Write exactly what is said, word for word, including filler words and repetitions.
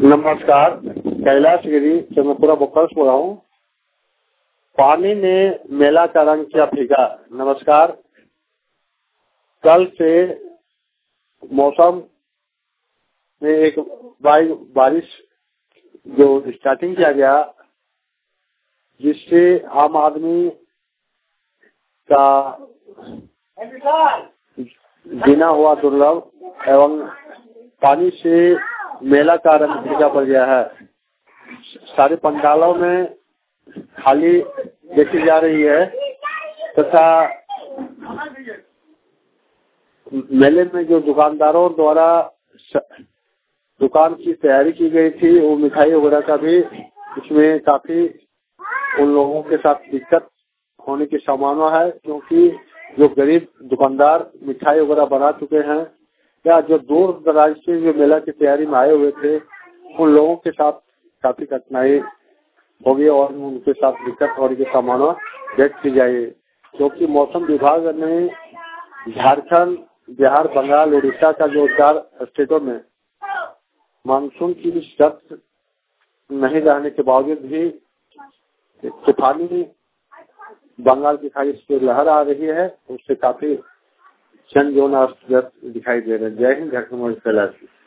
नमस्कार, कैलाश गिरी से मैं पूरा बोकल बोल रहा हूँ। पानी ने मेला का रंग किया फीका। नमस्कार। कल से मौसम में एक बारिश जो स्टार्टिंग किया गया, जिससे आम आदमी का जीना हुआ दुर्लभ एवं पानी से मेला का रंग फीका पड़ गया है। सारे पंडालों में खाली देखी जा रही है तथा मेले में जो दुकानदारों द्वारा दुकान की तैयारी की गई थी, वो मिठाई वगैरह का भी इसमें काफी उन लोगों के साथ दिक्कत होने की संभावना है, क्योंकि जो गरीब दुकानदार मिठाई वगैरह बना चुके हैं या जो दूर दराज से जो मेला की तैयारी में आए हुए थे, उन लोगों के साथ काफी कठिनाई होगी और उनके साथ दिक्कत होने की संभावना व्यक्त की जाए, क्योंकि मौसम विभाग ने झारखंड, बिहार, बंगाल, उड़ीसा का जो चार स्टेटों में मानसून की शर्त नहीं रहने के बावजूद भी तूफानी बंगाल की खाड़ी से लहर आ रही है, उससे काफी जनजीवन अस्त व्यस्त दिखाई दे रहे हैं। जय हिंद। झारखंड।